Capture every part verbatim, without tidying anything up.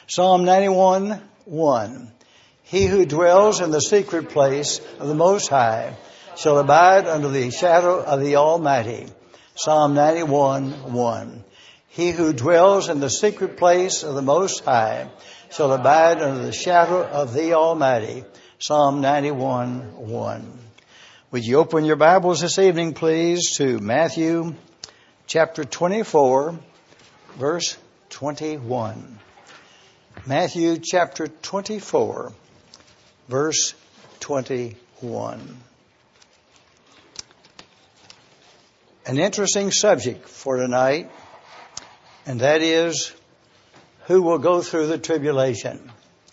Psalm ninety-one, one. He who dwells in the secret place of the Most High shall abide under the shadow of the Almighty. Psalm ninety-one, one. He who dwells in the secret place of the Most High shall abide under the shadow of the Almighty. Psalm ninety-one, one. Would you open your Bibles this evening, please, to Matthew chapter twenty-four, verse twenty-one. Matthew chapter twenty-four, verse twenty-one. An interesting subject for tonight, and that is, who will go through the tribulation?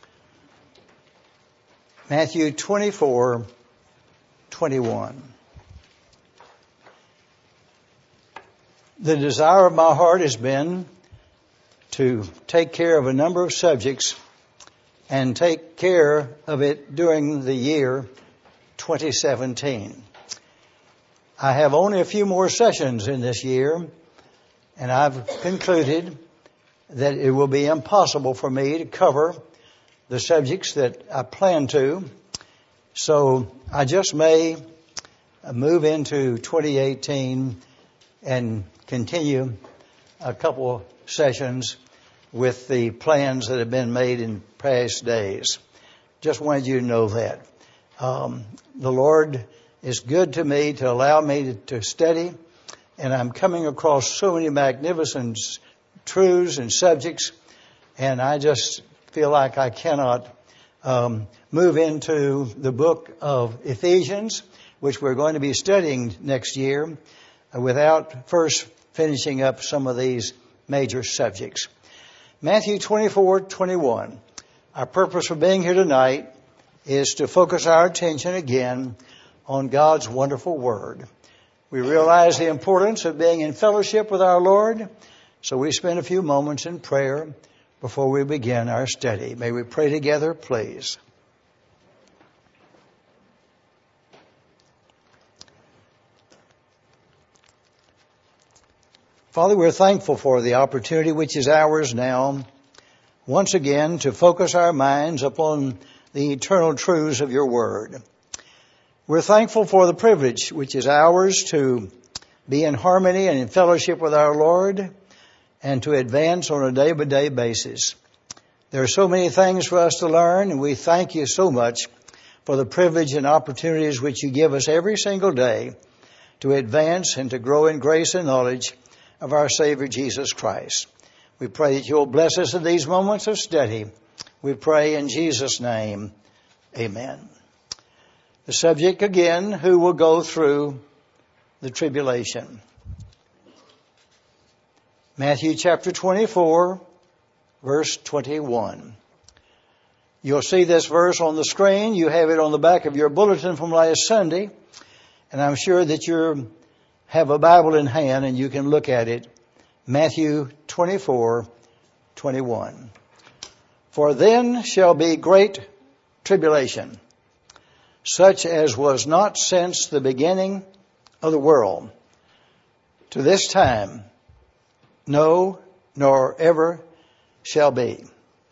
Matthew twenty-four, twenty-one. The desire of my heart has been to take care of a number of subjects and take care of it during the year twenty seventeen. I have only a few more sessions in this year, and I've concluded that it will be impossible for me to cover the subjects that I plan to. So I just may move into twenty eighteen and continue a couple sessions with the plans that have been made in past days. Just wanted you to know that. Um, the Lord is good to me to allow me to, to study, and I'm coming across so many magnificent truths and subjects, and I just feel like I cannot um, move into the book of Ephesians, which we're going to be studying next year, uh, without first finishing up some of these major subjects. Matthew twenty-four, twenty-one. Our purpose for being here tonight is to focus our attention again on God's wonderful Word. We realize the importance of being in fellowship with our Lord, so we spend a few moments in prayer before we begin our study. May we pray together, please. Father, we're thankful for the opportunity which is ours now, once again, to focus our minds upon the eternal truths of your Word. We're thankful for the privilege which is ours to be in harmony and in fellowship with our Lord and to advance on a day-by-day basis. There are so many things for us to learn, and we thank you so much for the privilege and opportunities which you give us every single day to advance and to grow in grace and knowledge of our Savior Jesus Christ. We pray that you'll bless us in these moments of study. We pray in Jesus' name. Amen. The subject again, who will go through the tribulation? Matthew chapter twenty-four, verse twenty-one. You'll see this verse on the screen. You have it on the back of your bulletin from last Sunday. And I'm sure that you have a Bible in hand and you can look at it. Matthew twenty-four, twenty-one. For then shall be great tribulation, such as was not since the beginning of the world, to this time, no, nor ever shall be.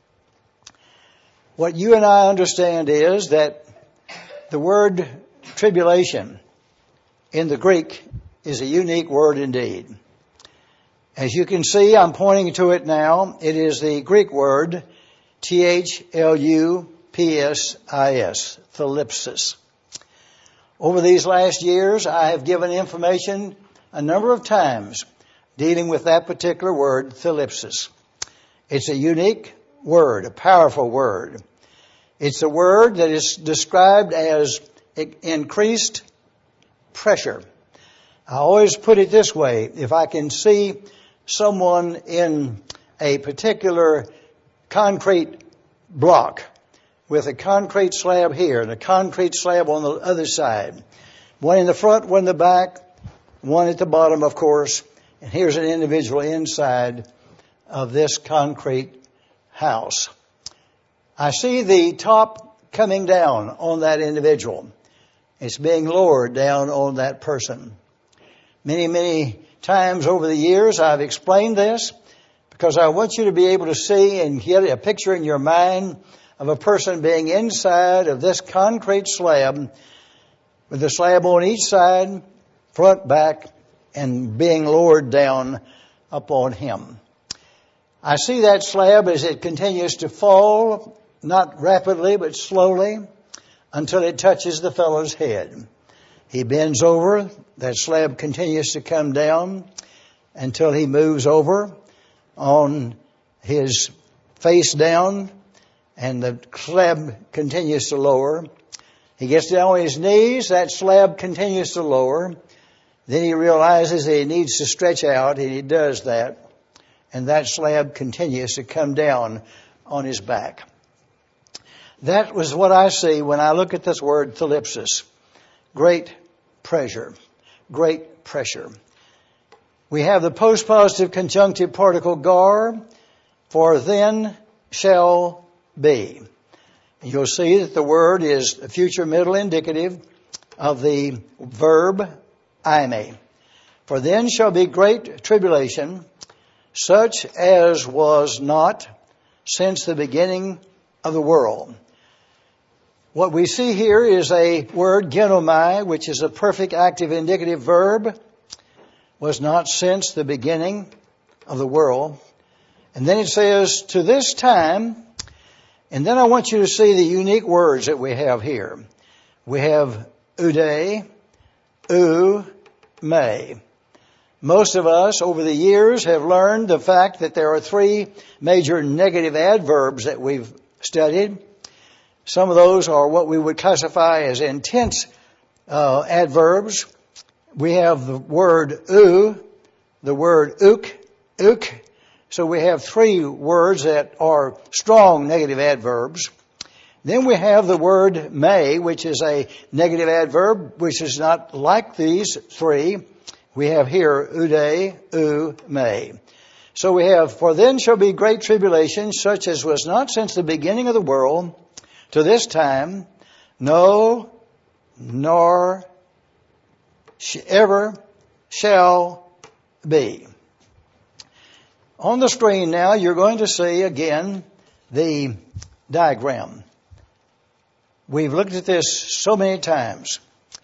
What you and I understand is that the word tribulation in the Greek is a unique word indeed. As you can see, I'm pointing to it now. It is the Greek word T H L U P S I S, thlipsis. Over these last years, I have given information a number of times dealing with that particular word, thlipsis. It's a unique word, a powerful word. It's a word that is described as increased pressure. I always put it this way: if I can see someone in a particular concrete block with a concrete slab here and a concrete slab on the other side, one in the front, one in the back, one at the bottom, of course, and here's an individual inside of this concrete house. I see the top coming down on that individual. It's being lowered down on that person. Many, many times over the years I've explained this because I want you to be able to see and get a picture in your mind of a person being inside of this concrete slab with the slab on each side, front, back, and being lowered down upon him. I see that slab as it continues to fall, not rapidly but slowly, until it touches the fellow's head. He bends over, that slab continues to come down until he moves over on his face down, and the slab continues to lower. He gets down on his knees, that slab continues to lower. Then he realizes that he needs to stretch out, and he does that. And that slab continues to come down on his back. That was what I see when I look at this word thlipsis. Great pressure. Great pressure. We have the postpositive conjunctive particle gar, for then shall be. You'll see that the word is a future middle indicative of the verb eime. For then shall be great tribulation, such as was not since the beginning of the world. What we see here is a word, genomai, which is a perfect active indicative verb, was not since the beginning of the world. And then it says, to this time, and then I want you to see the unique words that we have here. We have ude, u, may. Most of us over the years have learned the fact that there are three major negative adverbs that we've studied. Some of those are what we would classify as intense uh, adverbs. We have the word u, the word uk, uk. So we have three words that are strong negative adverbs. Then we have the word may, which is a negative adverb, which is not like these three. We have here ude, u, may. So we have, for then shall be great tribulation, such as was not since the beginning of the world to this time, no, nor ever shall be. On the screen now, you're going to see again the diagram. We've looked at this so many times.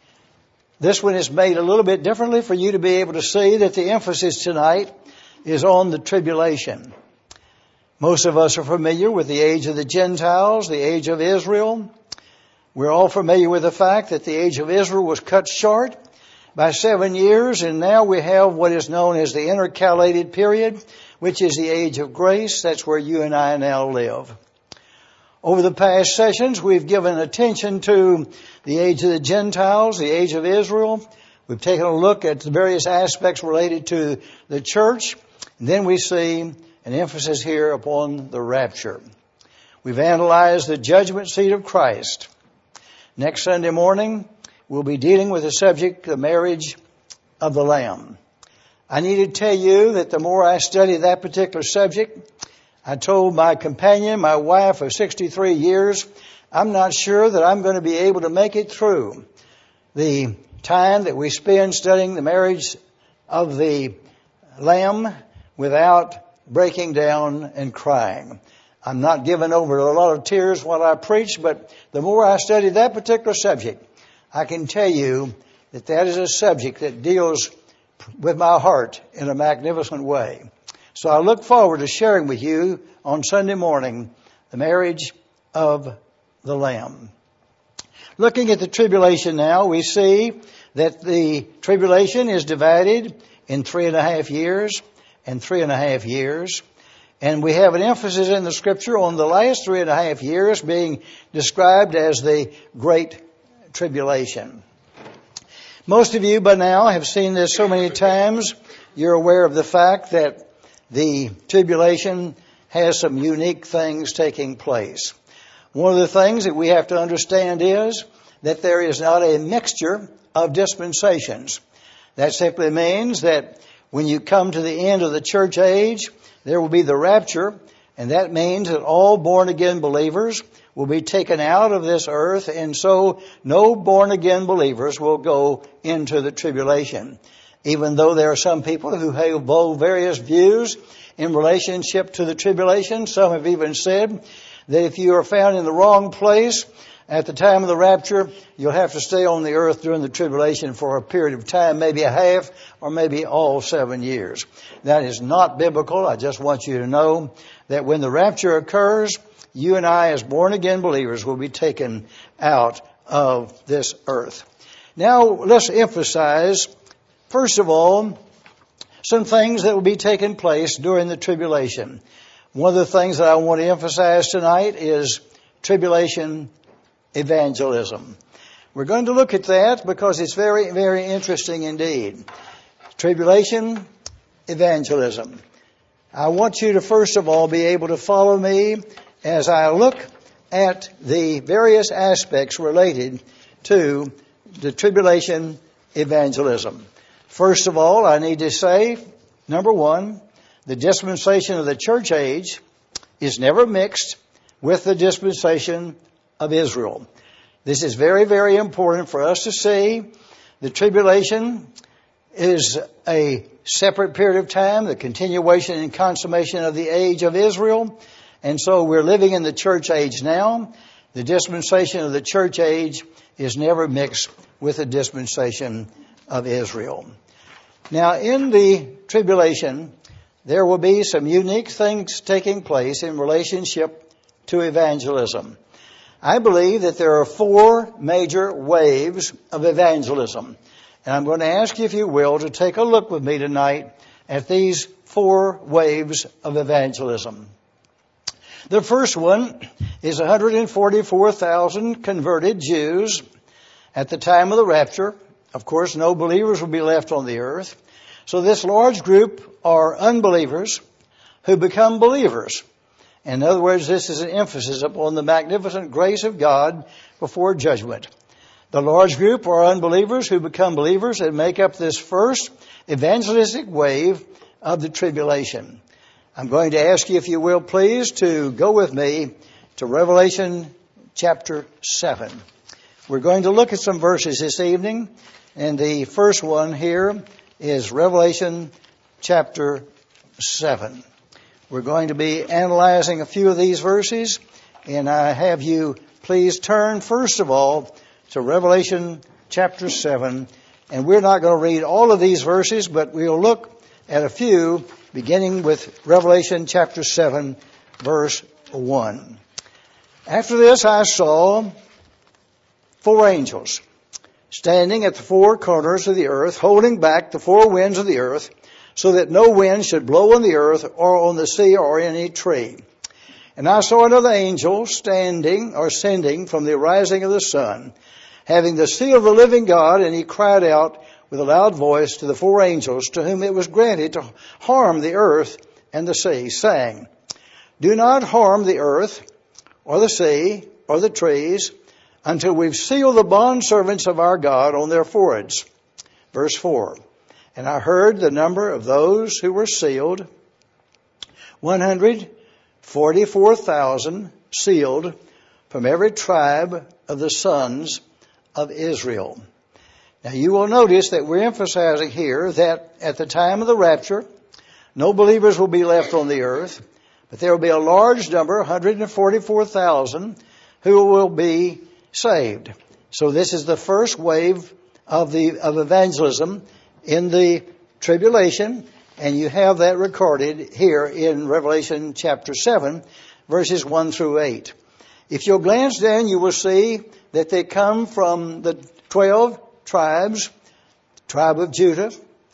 This one is made a little bit differently for you to be able to see that the emphasis tonight is on the tribulation. Most of us are familiar with the age of the Gentiles, the age of Israel. We're all familiar with the fact that the age of Israel was cut short by seven years, and now we have what is known as the intercalated period, which is the age of grace. That's where you and I now live. Over the past sessions, we've given attention to the age of the Gentiles, the age of Israel. We've taken a look at the various aspects related to the church. And then we see an emphasis here upon the rapture. We've analyzed the judgment seat of Christ. Next Sunday morning, we'll be dealing with the subject, the marriage of the Lamb. I need to tell you that the more I study that particular subject, I told my companion, my wife of sixty-three years, I'm not sure that I'm going to be able to make it through the time that we spend studying the marriage of the Lamb without breaking down and crying. I'm not giving over to a lot of tears while I preach, but the more I study that particular subject, I can tell you that that is a subject that deals with my heart in a magnificent way. So I look forward to sharing with you on Sunday morning the marriage of the Lamb. Looking at the tribulation now, we see that the tribulation is divided in three and a half years and three and a half years. And we have an emphasis in the Scripture on the last three and a half years being described as the Great Tribulation. Most of you by now have seen this so many times. You're aware of the fact that the tribulation has some unique things taking place. One of the things that we have to understand is that there is not a mixture of dispensations. That simply means that when you come to the end of the church age, there will be the rapture, and that means that all born-again believers will be taken out of this earth, and so no born-again believers will go into the tribulation. Even though there are some people who hold various views in relationship to the tribulation. Some have even said that if you are found in the wrong place at the time of the rapture, you'll have to stay on the earth during the tribulation for a period of time, maybe a half or maybe all seven years. That is not biblical. I just want you to know that when the rapture occurs, you and I as born again believers will be taken out of this earth. Now let's emphasize, first of all, some things that will be taking place during the tribulation. One of the things that I want to emphasize tonight is tribulation evangelism. We're going to look at that because it's very, very interesting indeed. Tribulation evangelism. I want you to first of all be able to follow me as I look at the various aspects related to the tribulation evangelism. First of all, I need to say, number one, the dispensation of the church age is never mixed with the dispensation of Israel. This is very, very important for us to see. The tribulation is a separate period of time, the continuation and consummation of the age of Israel. And so we're living in the church age now. The dispensation of the church age is never mixed with the dispensation of Israel. Now, in the tribulation, there will be some unique things taking place in relationship to evangelism. I believe that there are four major waves of evangelism. And I'm going to ask you, if you will, to take a look with me tonight at these four waves of evangelism. The first one is one hundred forty-four thousand converted Jews at the time of the rapture. Of course, no believers will be left on the earth. So this large group are unbelievers who become believers. In other words, this is an emphasis upon the magnificent grace of God before judgment. The large group are unbelievers who become believers and make up this first evangelistic wave of the tribulation. I'm going to ask you, if you will, please, to go with me to Revelation chapter seven. We're going to look at some verses this evening, and the first one here is Revelation chapter seven. We're going to be analyzing a few of these verses, and I have you please turn, first of all, to Revelation chapter seven. And we're not going to read all of these verses, but we'll look at a few, beginning with Revelation chapter seven, verse one. After this I saw four angels standing at the four corners of the earth, holding back the four winds of the earth, so that no wind should blow on the earth or on the sea or any tree. And I saw another angel standing or ascending from the rising of the sun, having the seal of the living God, and he cried out with a loud voice to the four angels to whom it was granted to harm the earth and the sea, saying, Do not harm the earth or the sea or the trees until we've sealed the bondservants of our God on their foreheads. Verse four. And I heard the number of those who were sealed, one hundred forty-four thousand sealed from every tribe of the sons of Israel. Now you will notice that we're emphasizing here that at the time of the rapture, no believers will be left on the earth, but there will be a large number, one hundred forty-four thousand, who will be saved. So this is the first wave of the of evangelism in the tribulation, and you have that recorded here in Revelation chapter seven, verses one through eight. If you'll glance down, you will see that they come from the twelve tribes, tribe of Judah.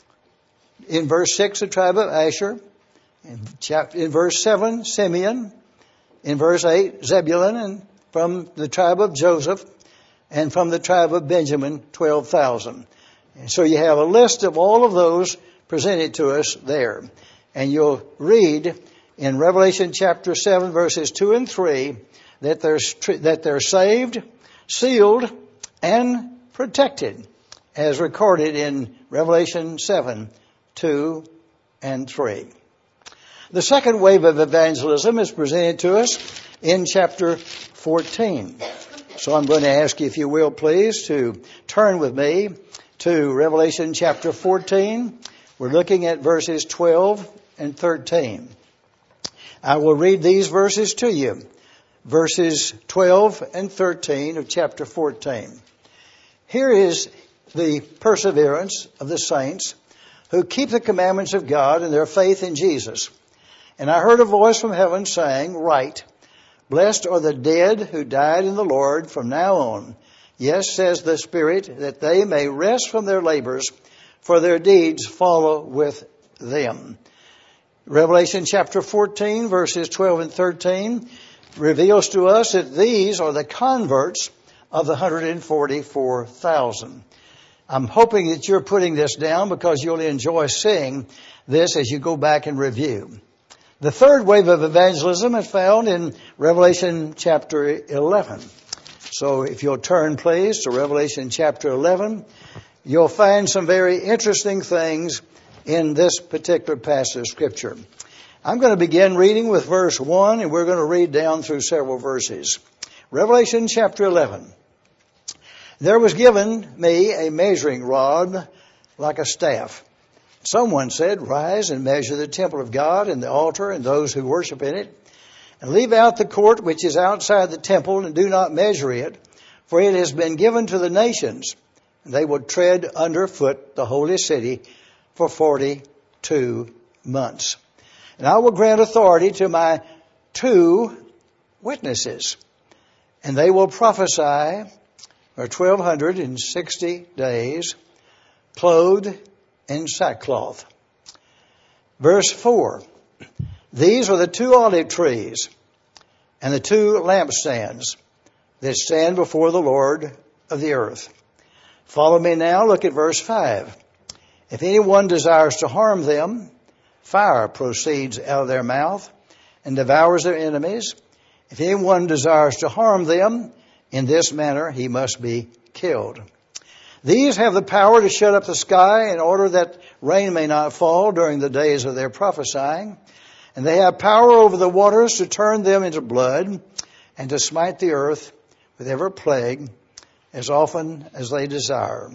In verse six, the tribe of Asher. In, chapter, in verse seven, Simeon. In verse eight, Zebulun. And from the tribe of Joseph. And from the tribe of Benjamin, twelve thousand. And so you have a list of all of those presented to us there. And you'll read in Revelation chapter seven, verses two and three, that they're, that they're saved, sealed, and protected, as recorded in Revelation seven, two and three. The second wave of evangelism is presented to us in chapter fourteen. So I'm going to ask you, if you will, please, to turn with me to Revelation chapter fourteen. We're looking at verses twelve and thirteen. I will read these verses to you. Verses twelve and thirteen of chapter fourteen. Here is the perseverance of the saints who keep the commandments of God and their faith in Jesus. And I heard a voice from heaven saying, Write, blessed are the dead who died in the Lord from now on. Yes, says the Spirit, that they may rest from their labors, for their deeds follow with them. Revelation chapter fourteen, verses twelve and thirteen, reveals to us that these are the converts of the one hundred forty-four thousand. I'm hoping that you're putting this down because you'll enjoy seeing this as you go back and review. The third wave of evangelism is found in Revelation chapter eleven. So if you'll turn, please, to Revelation chapter eleven, you'll find some very interesting things in this particular passage of Scripture. I'm going to begin reading with verse one, and we're going to read down through several verses. Revelation chapter eleven. There was given me a measuring rod like a staff. Someone said, Rise and measure the temple of God and the altar and those who worship in it, and leave out the court which is outside the temple, and do not measure it, for it has been given to the nations, and they will tread underfoot the holy city for forty-two months. And I will grant authority to my two witnesses, and they will prophesy for twelve sixty days, clothed in sackcloth. Verse four. These are the two olive trees and the two lampstands that stand before the Lord of the earth. Follow me now. Look at verse five. If anyone desires to harm them, fire proceeds out of their mouth and devours their enemies. If anyone desires to harm them, in this manner he must be killed. These have the power to shut up the sky in order that rain may not fall during the days of their prophesying. And they have power over the waters to turn them into blood and to smite the earth with every plague as often as they desire.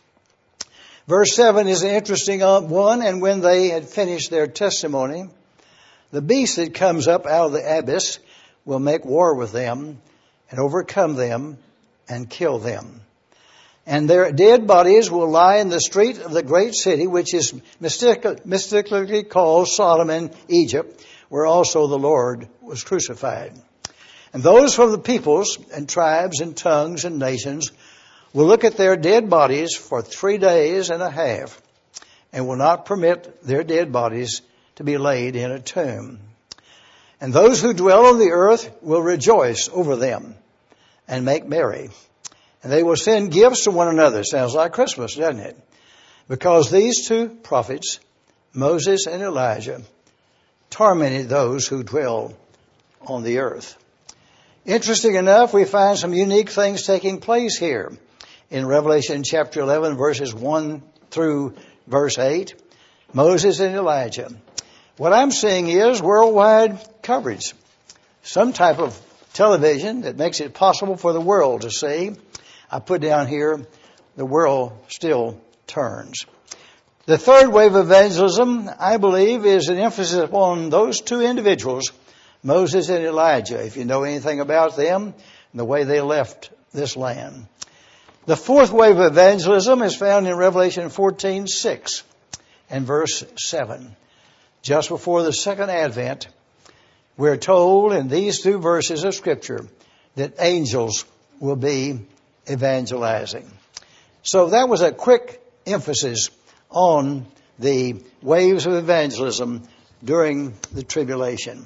Verse seven is an interesting one. And when they had finished their testimony, the beast that comes up out of the abyss will make war with them and overcome them and kill them. And their dead bodies will lie in the street of the great city, which is mystically called Sodom and Egypt, where also the Lord was crucified. And those from the peoples and tribes and tongues and nations will look at their dead bodies for three days and a half, and will not permit their dead bodies to be laid in a tomb. And those who dwell on the earth will rejoice over them and make merry. And they will send gifts to one another. Sounds like Christmas, doesn't it? Because these two prophets, Moses and Elijah, tormented those who dwell on the earth. Interesting enough, we find some unique things taking place here in Revelation chapter eleven, verses one through verse eight. Moses and Elijah. What I'm seeing is worldwide coverage. Some type of television that makes it possible for the world to see. I put down here, the world still turns. The third wave of evangelism, I believe, is an emphasis upon those two individuals, Moses and Elijah, if you know anything about them and the way they left this land. The fourth wave of evangelism is found in Revelation fourteen six and verse seven. Just before the second advent, we're told in these two verses of Scripture that angels will be evangelizing. So that was a quick emphasis on the waves of evangelism during the tribulation.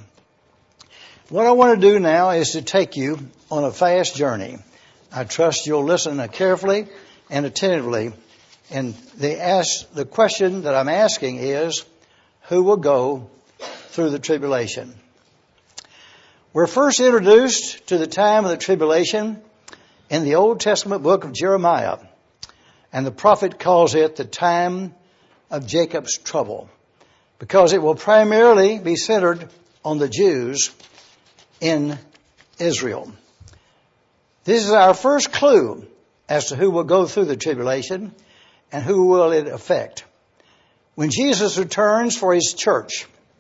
What I want to do now is to take you on a fast journey. I trust you'll listen carefully and attentively. And the ask, the question that I'm asking is, who will go through the tribulation? We're first introduced to the time of the tribulation in the Old Testament book of Jeremiah. And the prophet calls it the time of Jacob's trouble, because it will primarily be centered on the Jews in Israel. This is our first clue as to who will go through the tribulation and who will it affect. When Jesus returns for his church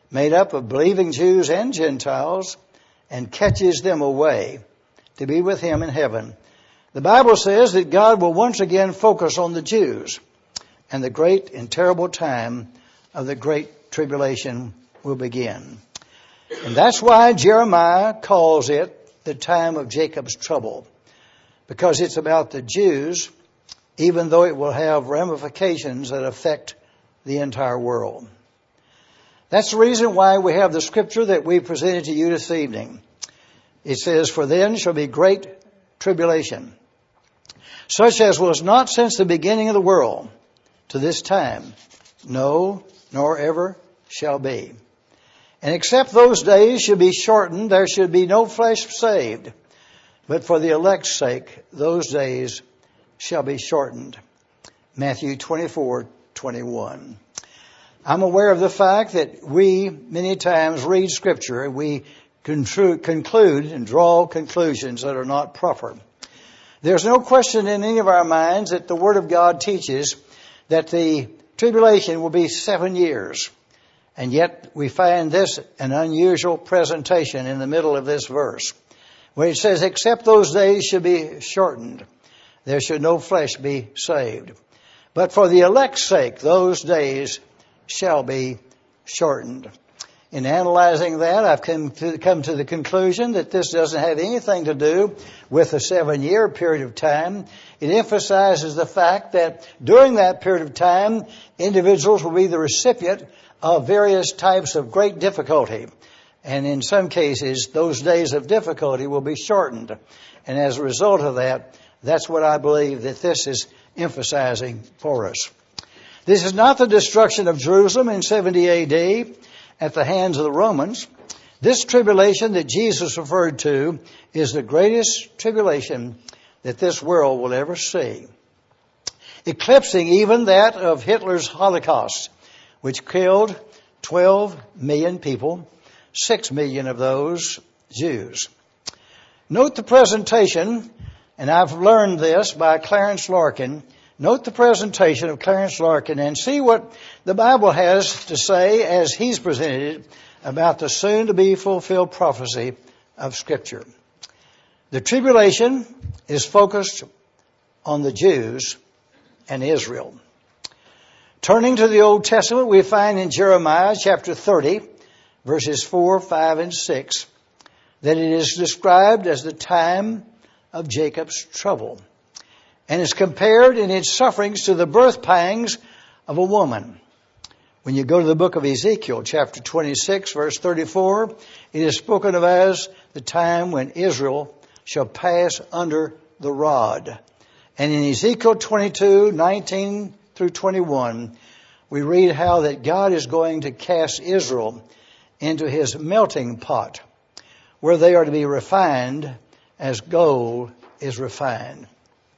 made up of believing Jews and Gentiles, and catches them away to be with him in heaven. The Bible says that God will once again focus on the Jews, and the great and terrible time of the great tribulation will begin. And that's why Jeremiah calls it the time of Jacob's trouble, because it's about the Jews, even though it will have ramifications that affect the entire world. That's the reason why we have the scripture that we presented to you this evening. It says, "For then shall be great tribulation, such as was not since the beginning of the world to this time, no, nor ever shall be. And except those days should be shortened, there should be no flesh saved. But for the elect's sake, those days shall be shortened." Matthew twenty-four twenty-one. I'm aware of the fact that we many times read Scripture and we conclude and draw conclusions that are not proper. There's no question in any of our minds that the Word of God teaches that the tribulation will be seven years. And yet we find this an unusual presentation in the middle of this verse, where it says, "Except those days should be shortened, there should no flesh be saved. But for the elect's sake, those days shall be shortened." In analyzing that, I've come to, come to the conclusion that this doesn't have anything to do with a seven-year period of time. It emphasizes the fact that during that period of time, individuals will be the recipient of various types of great difficulty. And in some cases, those days of difficulty will be shortened. And as a result of that, that's what I believe that this is emphasizing for us. This is not the destruction of Jerusalem in seventy A D at the hands of the Romans. This tribulation that Jesus referred to is the greatest tribulation that this world will ever see, eclipsing even that of Hitler's Holocaust, which killed twelve million people, six million of those Jews. Note the presentation, and I've learned this by Clarence Larkin. Note the presentation of Clarence Larkin and see what the Bible has to say as he's presented it about the soon-to-be fulfilled prophecy of Scripture. The tribulation is focused on the Jews and Israel. Turning to the Old Testament, we find in Jeremiah chapter thirty, verses four, five, and six, that it is described as the time of Jacob's trouble, and is compared in its sufferings to the birth pangs of a woman. When you go to the book of Ezekiel, chapter twenty-six, verse thirty-four, it is spoken of as the time when Israel shall pass under the rod. And in Ezekiel twenty-two, nineteen through twenty-one, we read how that God is going to cast Israel into his melting pot, where they are to be refined as gold is refined.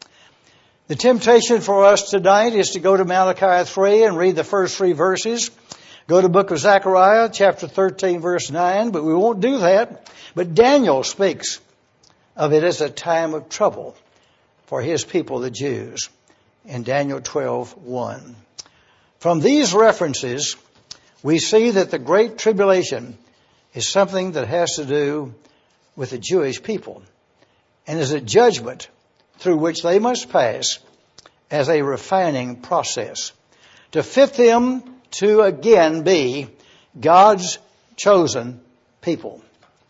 The temptation for us tonight is to go to Malachi three and read the first three verses. Go to the book of Zechariah, chapter thirteen, verse nine, but we won't do that. But Daniel speaks of it as a time of trouble for his people, the Jews, in Daniel twelve, one. From these references, we see that the Great Tribulation is something that has to do with the Jewish people and is a judgment through which they must pass as a refining process to fit them to again be God's chosen people.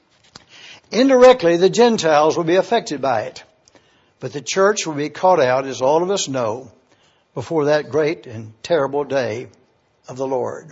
Indirectly, the Gentiles will be affected by it, but the church will be caught out, as all of us know, before that great and terrible day of the Lord.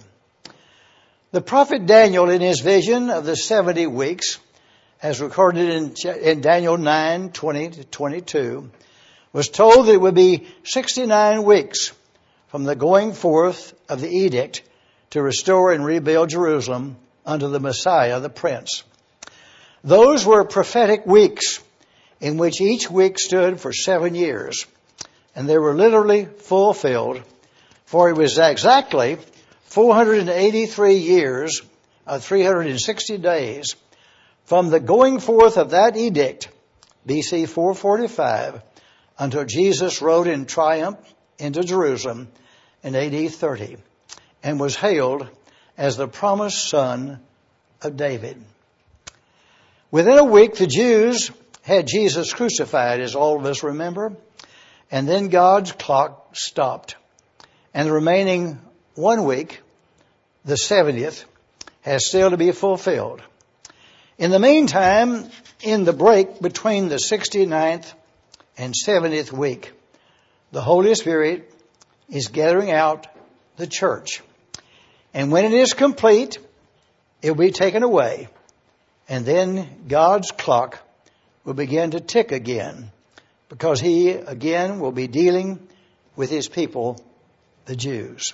The prophet Daniel, in his vision of the seventy weeks, as recorded in, in Daniel nine, twenty to twenty-two, was told that it would be sixty-nine weeks from the going forth of the edict to restore and rebuild Jerusalem unto the Messiah, the Prince. Those were prophetic weeks in which each week stood for seven years. And they were literally fulfilled, for it was exactly four hundred eighty-three years of three hundred sixty days from the going forth of that edict, B C four forty-five, until Jesus rode in triumph into Jerusalem in A D thirty and was hailed as the promised son of David. Within a week, the Jews had Jesus crucified, as all of us remember, and then God's clock stopped. And the remaining one week, the seventieth, has still to be fulfilled. In the meantime, in the break between the sixty-ninth and seventieth week, the Holy Spirit is gathering out the church. And when it is complete, it will be taken away. And then God's clock will begin to tick again, because He again will be dealing with His people, the Jews.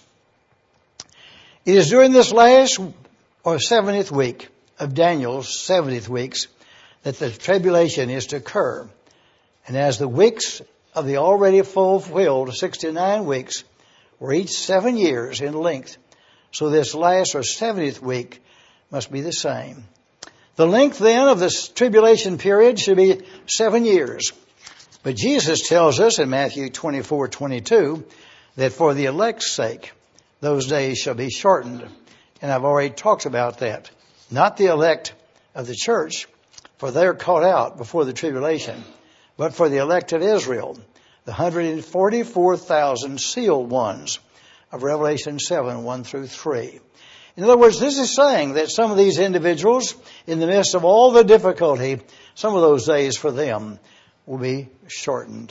It is during this last or seventieth week of Daniel's seventieth weeks that the tribulation is to occur. And as the weeks of the already fulfilled sixty-nine weeks were each seven years in length, so this last or seventieth week must be the same. The length then of this tribulation period should be seven years. But Jesus tells us in Matthew twenty-four twenty-two that for the elect's sake, those days shall be shortened. And I've already talked about that. Not the elect of the church, for they're caught out before the tribulation, but for the elect of Israel, the one hundred forty-four thousand sealed ones of Revelation seven, one through three. In other words, this is saying that some of these individuals, in the midst of all the difficulty, some of those days for them will be shortened.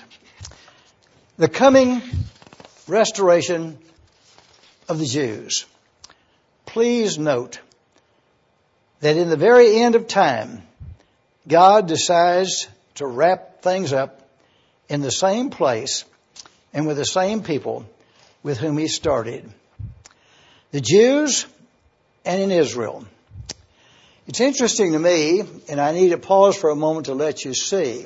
The coming restoration of the Jews. Please note that in the very end of time, God decides to wrap things up in the same place and with the same people with whom He started. The Jews and in Israel. It's interesting to me, and I need to pause for a moment to let you see,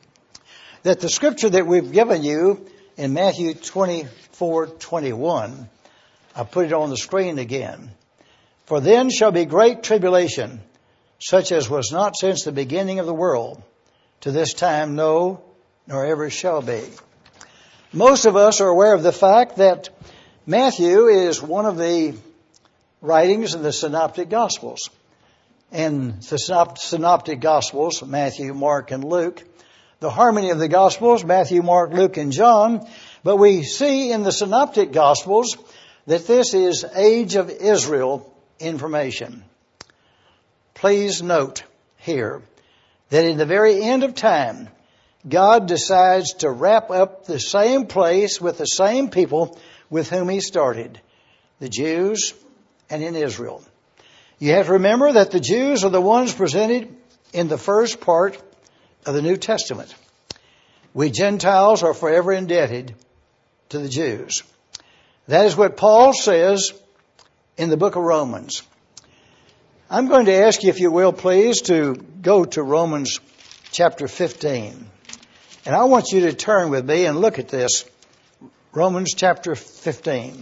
that the scripture that we've given you in Matthew twenty-four twenty-one, I put it on the screen again. For then shall be great tribulation, such as was not since the beginning of the world, to this time, no, nor ever shall be. Most of us are aware of the fact that Matthew is one of the writings in the Synoptic Gospels. And the Synoptic Gospels, Matthew, Mark, and Luke. The harmony of the Gospels, Matthew, Mark, Luke, and John. But we see in the Synoptic Gospels that this is age of Israel information. Please note here that in the very end of time, God decides to wrap up the same place with the same people with whom He started, the Jews and in Israel. You have to remember that the Jews are the ones presented in the first part of the New Testament. We Gentiles are forever indebted to the Jews. That is what Paul says in the book of Romans. I'm going to ask you, if you will, please, to go to Romans chapter fifteen. And I want you to turn with me and look at this. Romans chapter fifteen.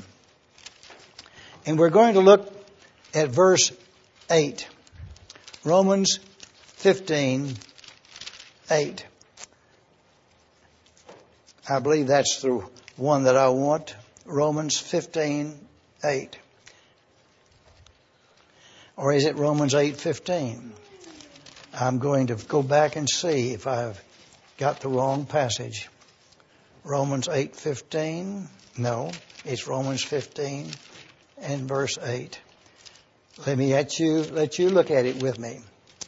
And we're going to look at verse eight. Romans fifteen, eight. I believe that's the one that I want. Romans fifteen, eight. Or is it Romans eight fifteen? I'm going to go back and see if I've got the wrong passage. Romans eight fifteen? No, it's Romans fifteen and verse eight. Let me let you let you look at it with me.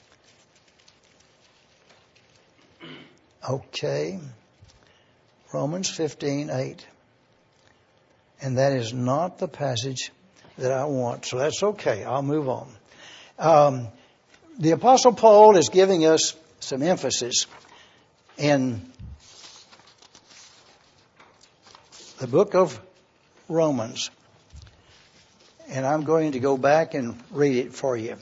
Okay. Romans fifteen, eight. And that is not the passage that I want. So that's okay. I'll move on. Um, the Apostle Paul is giving us some emphasis in the book of Romans. And I'm going to go back and read it for you.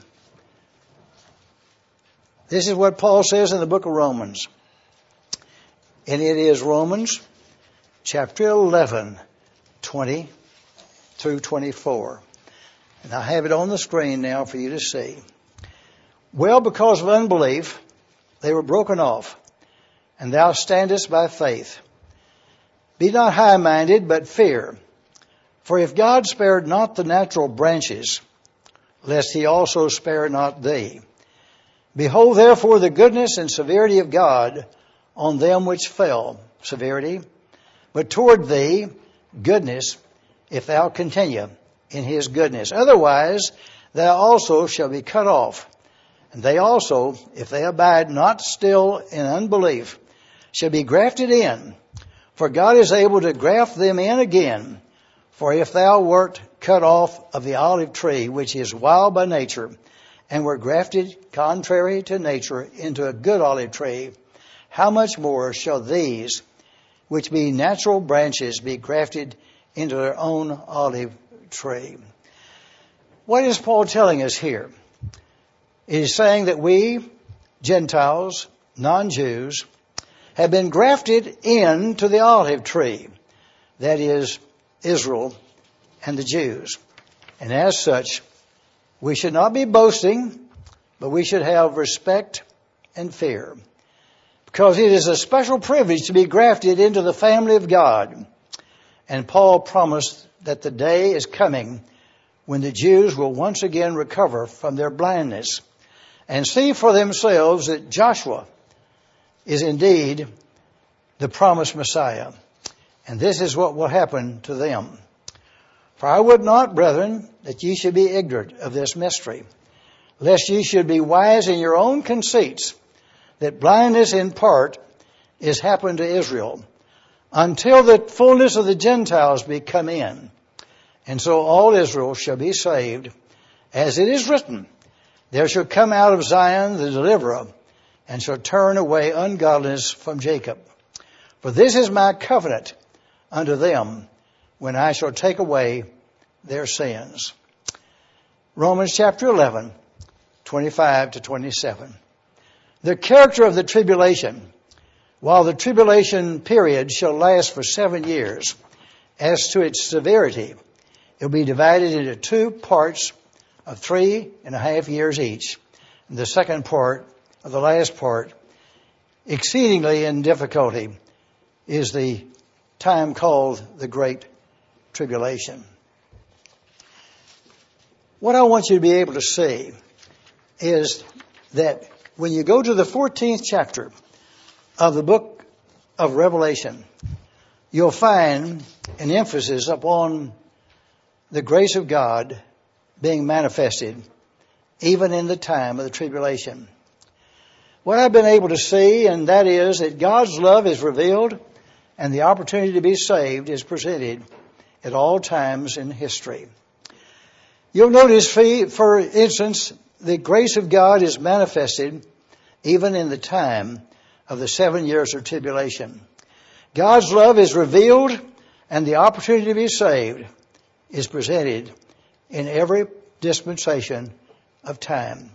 This is what Paul says in the book of Romans. And it is Romans chapter eleven, twenty through twenty-four. And I have it on the screen now for you to see. Well, because of unbelief, they were broken off, and thou standest by faith. Be not high-minded, but fear. For if God spared not the natural branches, lest he also spare not thee. Behold therefore the goodness and severity of God on them which fell, severity, but toward thee goodness, if thou continue in his goodness. Otherwise thou also shalt be cut off. And they also, if they abide not still in unbelief, shall be grafted in. For God is able to graft them in again. For if thou wert cut off of the olive tree, which is wild by nature, and were grafted contrary to nature into a good olive tree, how much more shall these, which be natural branches, be grafted into their own olive tree? What is Paul telling us here? He's saying that we, Gentiles, non-Jews, have been grafted into the olive tree. That is, Israel and the Jews. And as such, we should not be boasting, but we should have respect and fear. Because it is a special privilege to be grafted into the family of God. And Paul promised that the day is coming when the Jews will once again recover from their blindness and see for themselves that Joshua is indeed the promised Messiah. And this is what will happen to them. For I would not, brethren, that ye should be ignorant of this mystery, lest ye should be wise in your own conceits, that blindness in part is happened to Israel, until the fullness of the Gentiles be come in. And so all Israel shall be saved, as it is written, there shall come out of Zion the deliverer, and shall turn away ungodliness from Jacob. For this is my covenant unto them, when I shall take away their sins. Romans chapter eleven, twenty-five to twenty-seven. The character of the tribulation. While the tribulation period shall last for seven years, as to its severity, it will be divided into two parts of three and a half years each. And the second part, or the last part, exceedingly in difficulty, is the time called the Great Tribulation. What I want you to be able to see is that when you go to the fourteenth chapter of the book of Revelation, you'll find an emphasis upon the grace of God being manifested even in the time of the tribulation. What I've been able to see, and that is that God's love is revealed and the opportunity to be saved is presented at all times in history. You'll notice, for instance, the grace of God is manifested even in the time of the seven years of tribulation. God's love is revealed and the opportunity to be saved is presented in every dispensation of time.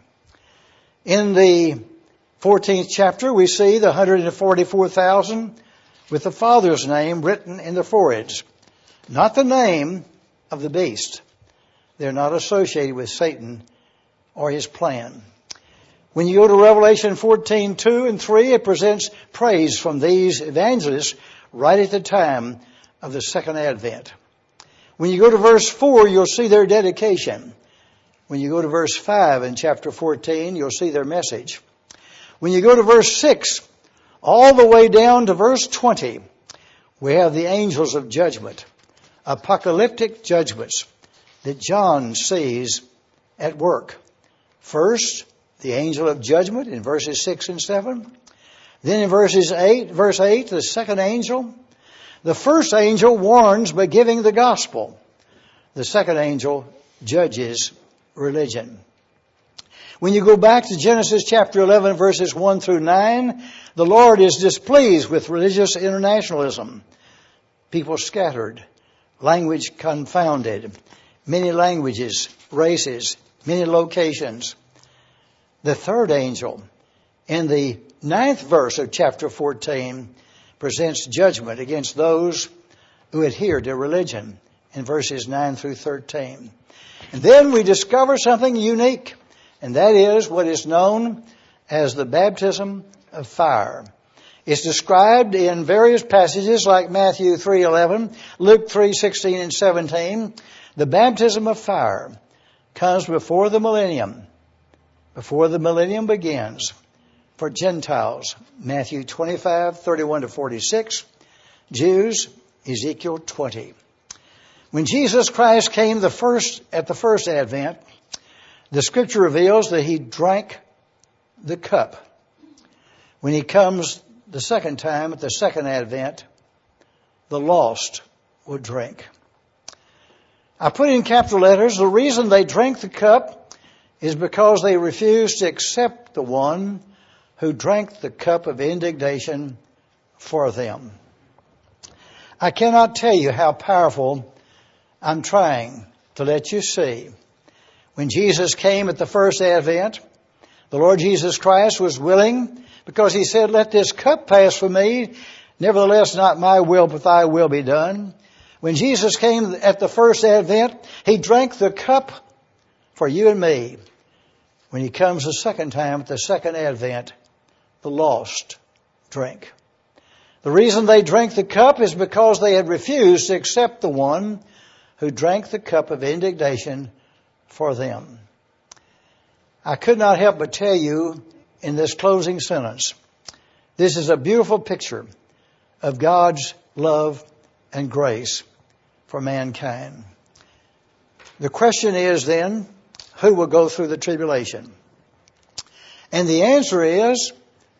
In the fourteenth chapter, we see the one hundred forty-four thousand with the Father's name written in their foreheads, not the name of the beast. They're not associated with Satan or his plan. When you go to Revelation fourteen, two and three, it presents praise from these evangelists right at the time of the second advent. When you go to verse four, you'll see their dedication. When you go to verse five in chapter fourteen, you'll see their message. When you go to verse six, all the way down to verse twenty, we have the angels of judgment, apocalyptic judgments that John sees at work. First, the angel of judgment in verses six and seven. Then in verses eight, verse eight, the second angel. The first angel warns by giving the gospel. The second angel judges religion. When you go back to Genesis chapter eleven, verses one through nine, the Lord is displeased with religious internationalism. People scattered, language confounded, many languages, races, many locations. The third angel, in the ninth verse of chapter fourteen, presents judgment against those who adhere to religion in verses nine through thirteen. And then we discover something unique, and that is what is known as the baptism of fire. It's described in various passages like Matthew three eleven, Luke three sixteen and seventeen. The baptism of fire, comes before the millennium, before the millennium begins, for Gentiles, Matthew twenty-five, thirty-one to forty-six, Jews, Ezekiel twenty. When Jesus Christ came the first at the first advent, the scripture reveals that he drank the cup. When he comes the second time at the second advent, the lost will drink. I put in capital letters, the reason they drank the cup is because they refused to accept the one who drank the cup of indignation for them. I cannot tell you how powerful I'm trying to let you see. When Jesus came at the first advent, the Lord Jesus Christ was willing because he said, let this cup pass from me. Nevertheless, not my will, but thy will be done. When Jesus came at the first advent, he drank the cup for you and me. When he comes the second time at the second advent, the lost drink. The reason they drank the cup is because they had refused to accept the one who drank the cup of indignation for them. I could not help but tell you in this closing sentence, this is a beautiful picture of God's love and grace for mankind. The question is then, who will go through the tribulation? And the answer is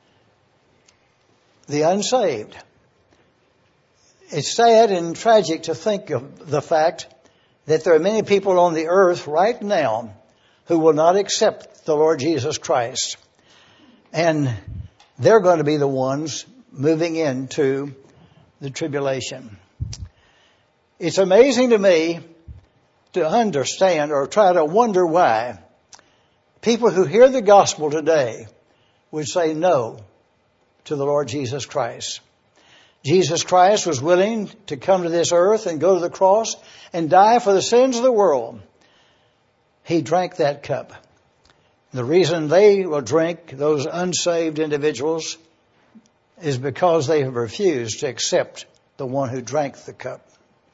the unsaved. It's sad and tragic to think of the fact that there are many people on the earth right now who will not accept the Lord Jesus Christ. And they're going to be the ones moving into the tribulation. It's amazing to me to understand or try to wonder why people who hear the gospel today would say no to the Lord Jesus Christ. Jesus Christ was willing to come to this earth and go to the cross and die for the sins of the world. He drank that cup. The reason they will drink, those unsaved individuals, is because they have refused to accept the one who drank the cup.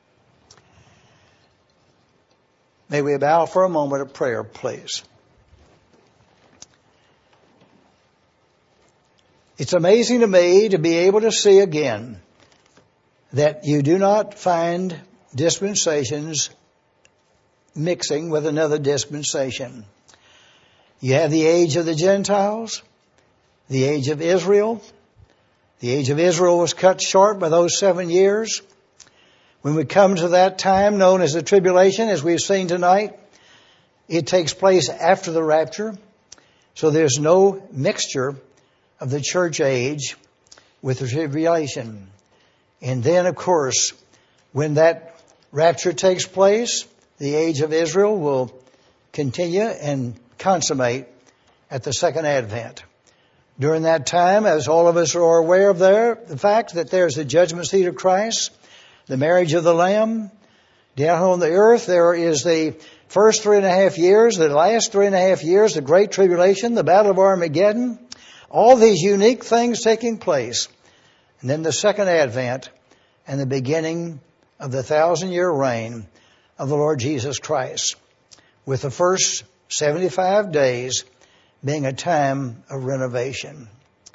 May we bow for a moment of prayer, please. It's amazing to me to be able to see again that you do not find dispensations mixing with another dispensation. You have the age of the Gentiles, the age of Israel. The age of Israel was cut short by those seven years. When we come to that time known as the tribulation, as we've seen tonight, it takes place after the rapture. So there's no mixture of the church age with the tribulation. And then, of course, when that rapture takes place, the age of Israel will continue and consummate at the second advent. During that time, as all of us are aware of there, the fact that there's the judgment seat of Christ, the marriage of the Lamb. Down on the earth, there is the first three and a half years, the last three and a half years, the Great Tribulation, the Battle of Armageddon. All these unique things taking place. And then the second advent and the beginning of the thousand-year reign of the Lord Jesus Christ, with the first seventy-five days being a time of renovation.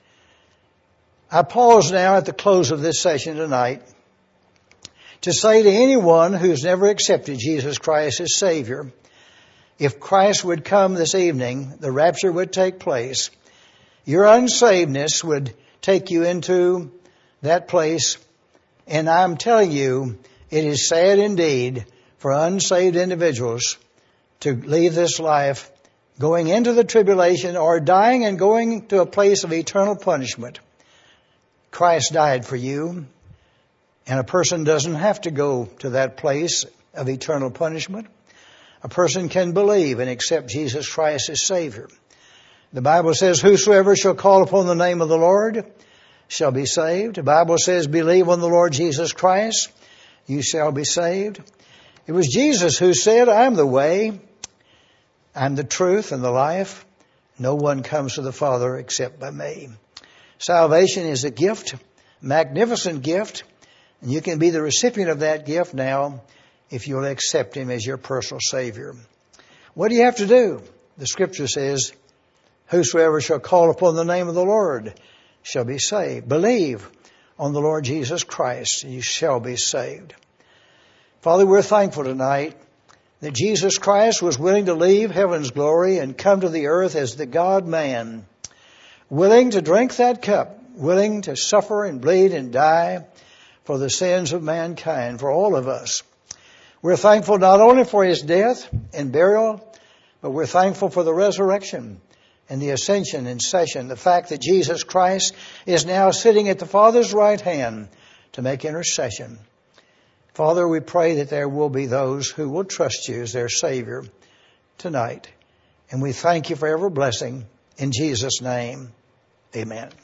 I pause now at the close of this session tonight to say to anyone who's never accepted Jesus Christ as Savior, if Christ would come this evening, the rapture would take place, your unsavedness would take you into that place. And I'm telling you, it is sad indeed for unsaved individuals to leave this life going into the tribulation or dying and going to a place of eternal punishment. Christ died for you, and a person doesn't have to go to that place of eternal punishment. A person can believe and accept Jesus Christ as Savior. The Bible says, whosoever shall call upon the name of the Lord shall be saved. The Bible says, believe on the Lord Jesus Christ, you shall be saved. It was Jesus who said, I'm the way, I'm the truth and the life. No one comes to the Father except by me. Salvation is a gift, magnificent gift, and you can be the recipient of that gift now if you'll accept Him as your personal Savior. What do you have to do? The Scripture says, whosoever shall call upon the name of the Lord shall be saved. Believe on the Lord Jesus Christ, and you shall be saved. Father, we're thankful tonight that Jesus Christ was willing to leave heaven's glory and come to the earth as the God-man, willing to drink that cup, willing to suffer and bleed and die for the sins of mankind, for all of us. We're thankful not only for his death and burial, but we're thankful for the resurrection and the ascension and session, the fact that Jesus Christ is now sitting at the Father's right hand to make intercession. Father, we pray that there will be those who will trust you as their Savior tonight. And we thank you for every blessing. In Jesus' name, amen.